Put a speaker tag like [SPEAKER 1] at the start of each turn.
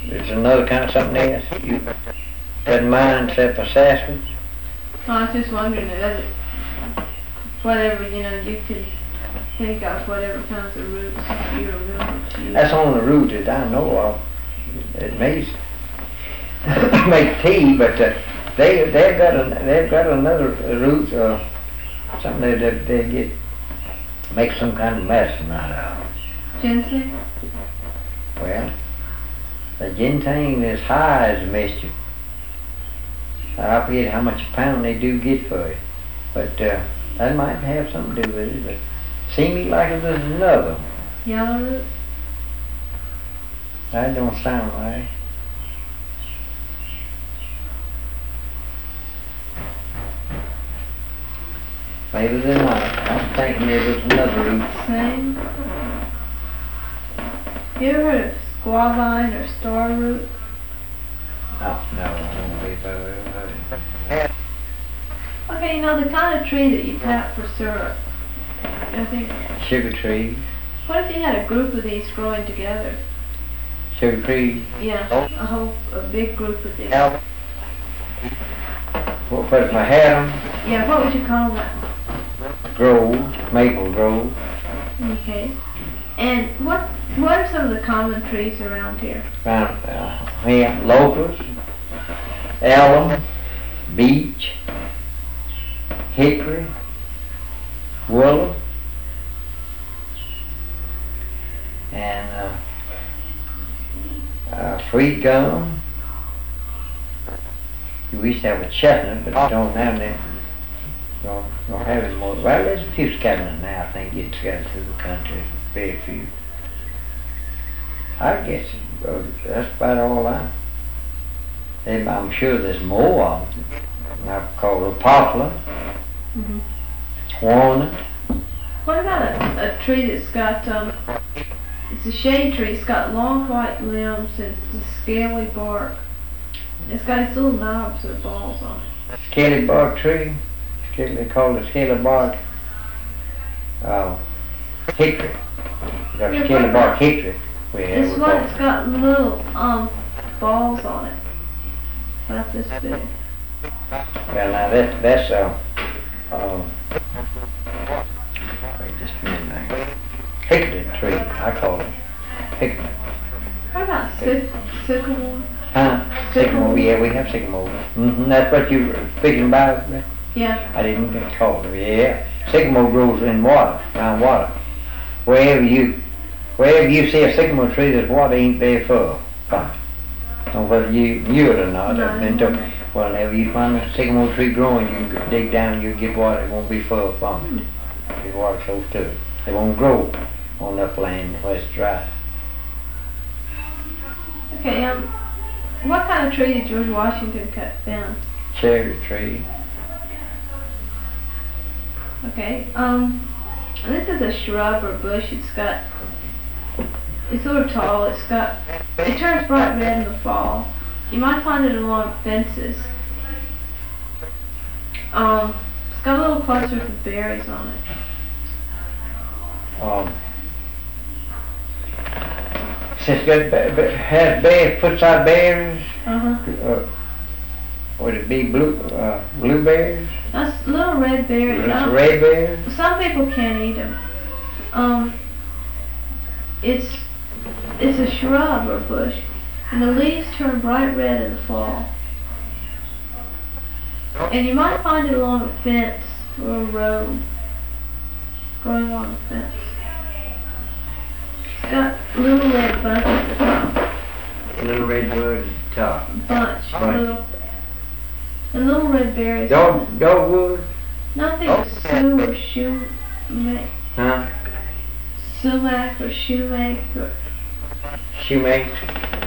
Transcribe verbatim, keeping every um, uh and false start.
[SPEAKER 1] It's another kind of something else. You doesn't mind except for sassafras.
[SPEAKER 2] No, I was just wondering, it doesn't, whatever, you know, you can think of whatever kinds of roots you're willing.
[SPEAKER 1] That's on the root that I know of. It makes make tea, but uh, they they've got a, they've got another root, uh, something that they, they get make some kind of medicine out of.
[SPEAKER 2] Ginseng?
[SPEAKER 1] Well, the ginseng is high as mischief. I forget how much a pound they do get for it, but uh, that might have something to do with it. But seems me like there's another.
[SPEAKER 2] Yellow root?
[SPEAKER 1] That don't sound right. Maybe they're not. I'm thinking there was another root.
[SPEAKER 2] Same. You ever heard of squalene or star root?
[SPEAKER 1] Oh, no, I don't believe I've ever heard it.
[SPEAKER 2] Okay, you know the kind of tree that you tap for syrup. I think.
[SPEAKER 1] Sugar trees.
[SPEAKER 2] What if you had a group of these growing together?
[SPEAKER 1] Sugar trees.
[SPEAKER 2] Yeah, a whole, a big group of these.
[SPEAKER 1] What, what if I had them?
[SPEAKER 2] Yeah, what would you call that?
[SPEAKER 1] Grove, maple grove.
[SPEAKER 2] Okay. And what what are some of the common trees around here?
[SPEAKER 1] Around uh, here, locust, elm, beech, hickory, willow, and uh, uh, sweet gum. We used to have a chestnut, but we don't now. Then don't, don't have any more. Well, there's a few scattered now. I think getting scattered through the country. Very few. I guess uh, that's about all I. And I'm sure there's more of them. I call it poplar,
[SPEAKER 2] Mm-hmm.
[SPEAKER 1] walnut.
[SPEAKER 2] What about a, a tree that's got, um, it's a shade tree, it's got long white limbs and it's a scaly bark. It's got its little knobs or balls on it.
[SPEAKER 1] Scaly bark tree. Scaly, they call it scaly bark. Uh, hickory. You got
[SPEAKER 2] Yeah,
[SPEAKER 1] scaly
[SPEAKER 2] what
[SPEAKER 1] bark
[SPEAKER 2] about-
[SPEAKER 1] hickory. We have
[SPEAKER 2] This
[SPEAKER 1] we
[SPEAKER 2] one,
[SPEAKER 1] call
[SPEAKER 2] it's
[SPEAKER 1] it.
[SPEAKER 2] got little, um, balls on it. About this big.
[SPEAKER 1] Well, now that that's uh, uh, wait just a minute now. Hickory tree. I call it hickory.
[SPEAKER 2] What about syc- sycamore?
[SPEAKER 1] Huh? Sycamore. Yeah, we have sycamore. Mm-hmm. That's what you were speaking about. Right?
[SPEAKER 2] Yeah.
[SPEAKER 1] I didn't get called. Yeah. Sycamore grows in water, around water. Wherever you, wherever you see a sycamore tree, there's water ain't there for. Fine. Or whether you knew it or not.
[SPEAKER 2] No,
[SPEAKER 1] I've been
[SPEAKER 2] no.
[SPEAKER 1] told. Well, whenever you find a sycamore tree growing, you can go- dig down, you get water. It won't be full from it. There's water close to it. It won't grow on upland where it's dry.
[SPEAKER 2] Okay, um, what kind of tree did George Washington cut down?
[SPEAKER 1] Cherry tree.
[SPEAKER 2] Okay, um, this is a shrub or bush. It's got, it's sort of tall. It's got, it turns bright red in the fall. You might find it along fences. Um, it's got little clusters of berries on it.
[SPEAKER 1] Um, since it got, ba- ba- has bear, footside berries,
[SPEAKER 2] Uh-huh.
[SPEAKER 1] uh, would it be blue, uh, blueberries?
[SPEAKER 2] That's little red berries. I don't-
[SPEAKER 1] Red berries?
[SPEAKER 2] Some people can't eat them. Um, it's it's a shrub or bush, and the leaves turn bright red in the fall. And you might find it along a fence or a road, growing along a fence. It's got little red bunches at the top.
[SPEAKER 1] Little red bird at the top.
[SPEAKER 2] Bunch,
[SPEAKER 1] Right.
[SPEAKER 2] little, and little red berries.
[SPEAKER 1] Dog, dogwood?
[SPEAKER 2] Nothing of sue or sumac,
[SPEAKER 1] Huh?
[SPEAKER 2] sumac or sumac or
[SPEAKER 1] Shoemaker?